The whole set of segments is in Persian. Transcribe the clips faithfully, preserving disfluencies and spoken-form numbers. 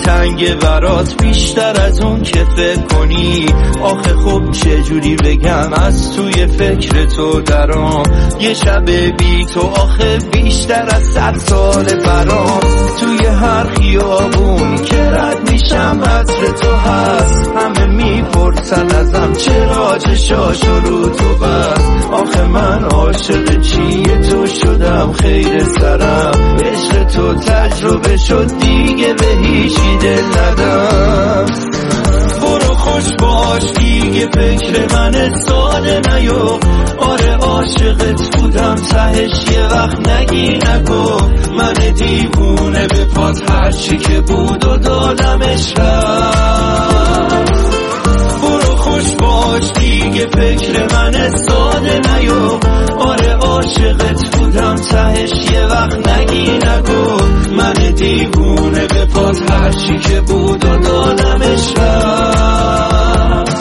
تنگ برات بیشتر از اون که فکر کنی. آخه خب چجوری بگم از توی فکر تو درام، یه شب بی تو آخه بیشتر از صد سال برام. توی هر خیابون که رد میشم عطر تو هست، همه میپرسن ازم چرا چشاشو رو تو بست. آخه من عاشق چیه تو شدم خیر سرم، عشق تو تجربه شد دیگه به هیچی دل ندم. برو خوش باش دیگه فکر من ساده نیو، آره عاشقت بودم تهش یه وقت نگی نگو. من دیوونه به پات هرچی که بود و دادمش رفت. برو خوش باش دیگه فکر من ساده نیو، آره عاشقت بودم تهش یه وقت نگی نگو. من دیوونه به پات هرچی که بود و دادمش رفت.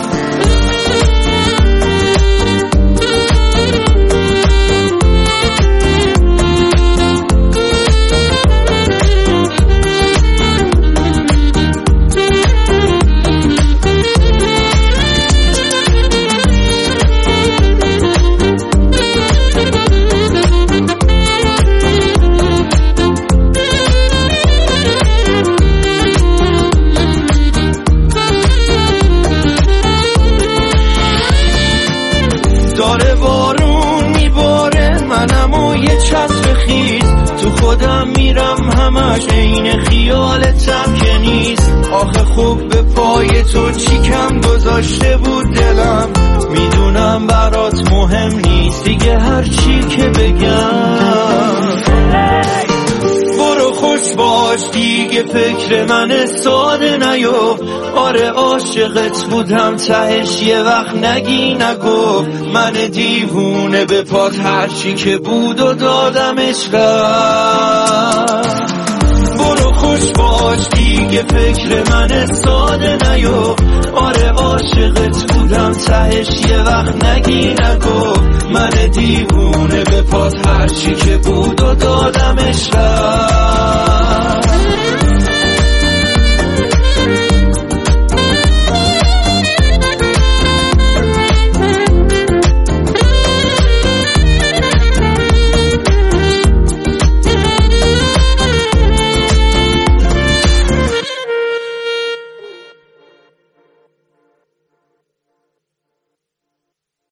داره بارون میباره منم و یه چتر خیز، تو خودم میرم همش عین خیالتم که نیست. آخه خوب به پای تو چی کم گذاشته بود دلم، میدونم برات مهم نیست دیگه هر چی که بگم. برو خوش باش دیگه فکر من ساده نیو، آره عاشقت بودم تهش یه وقت نگی نگو. من دیوونه به پات هرچی که بود و دادمش رفت. برو خوش باش دیگه فکر من ساده نیو، آره عاشقت بودم تهش یه وقت نگی نگو. من دیوونه به پات هرچی که بود و دادمش رفت.